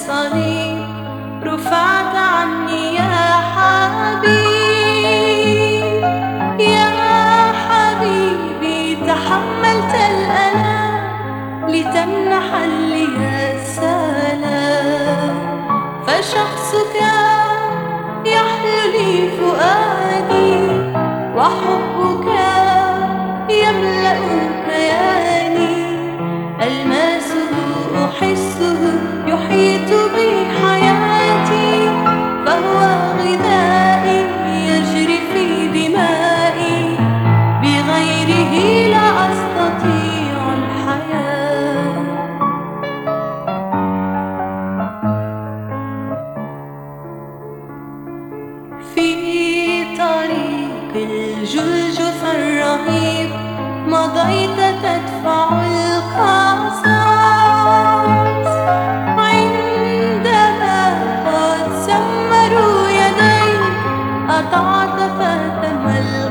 الصليب رفعت عني يا حبيب، يا حبيبي تحملت الألم لتمنح لي السلام، فشخصك يحلو لي فؤادي وحبك يملأ كياني، ألمسه أحسه يحيط بي حياتي، فهو غذائي يجري في دمائي، بغيره لا أستطيع الحياة. في طريق الجلجث الرهيب مضيت تدفع القصاص، عندما قد سمروا يديك أطعت فتم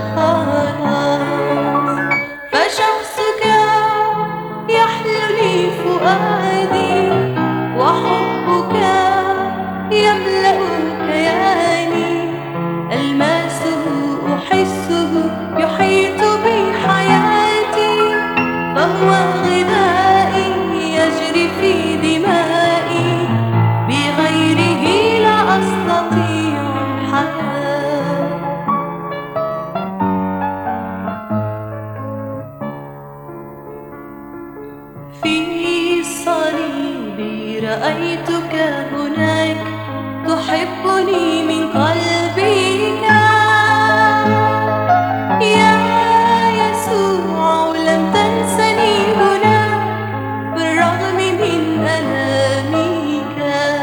الخلاص، فشخصك يحلو لي فؤادي وحبك يملأ كياني، ألمسه أحسه يحيط بي حياتي، فهو غذائي يجري في دمائي، بغيره لا أستطيع الحياة. في صليبي رأيتك هناك تحبني من قلبك، يا يسوع لم تنسني هنا بالرغم من ألامك،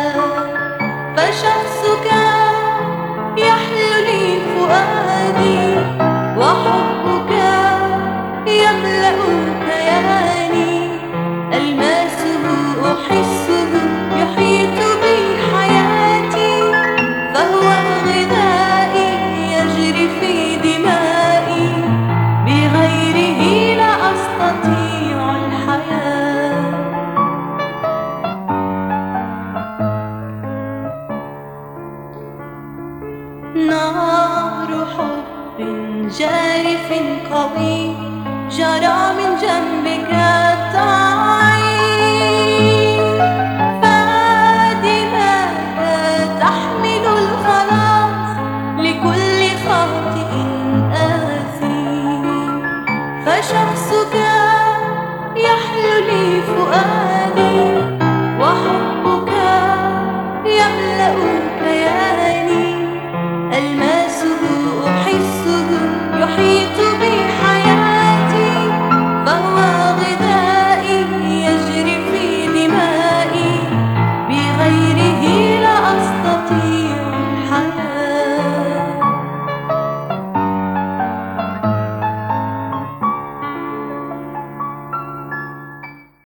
فشخصك يحلو لي فؤادي وحبك يملأ كياني، ألمسه أحسه يحيط بي حياتي، فهو غذائي يجري في دمائي، بغيره لا أستطيع الحياة. نهر حب جارف قوي جرى من جنبك،